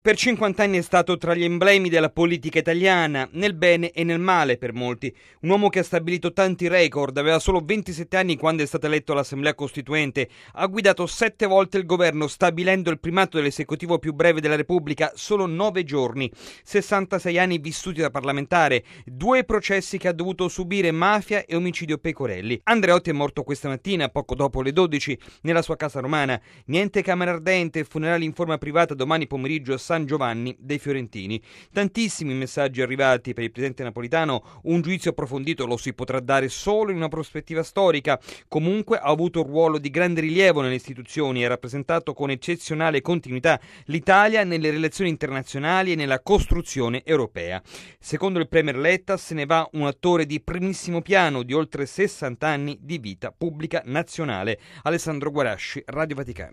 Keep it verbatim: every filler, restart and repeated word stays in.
Per cinquanta anni è stato tra gli emblemi della politica italiana, nel bene e nel male per molti. Un uomo che ha stabilito tanti record, aveva solo ventisette anni quando è stato eletto all'Assemblea Costituente, ha guidato sette volte il governo stabilendo il primato dell'esecutivo più breve della Repubblica, solo nove giorni, sessantasei anni vissuti da parlamentare, due processi che ha dovuto subire, mafia e omicidio Pecorelli. Andreotti è morto questa mattina, poco dopo le dodici, nella sua casa romana. Niente camera ardente, funerali in forma privata domani pomeriggio a San Giovanni dei Fiorentini. Tantissimi messaggi arrivati per il presidente napolitano, un giudizio approfondito lo si potrà dare solo in una prospettiva storica. Comunque ha avuto un ruolo di grande rilievo nelle istituzioni e ha rappresentato con eccezionale continuità l'Italia nelle relazioni internazionali e nella costruzione europea. Secondo il premier Letta se ne va un attore di primissimo piano di oltre sessanta anni di vita pubblica nazionale. Alessandro Guarasci, Radio Vaticano.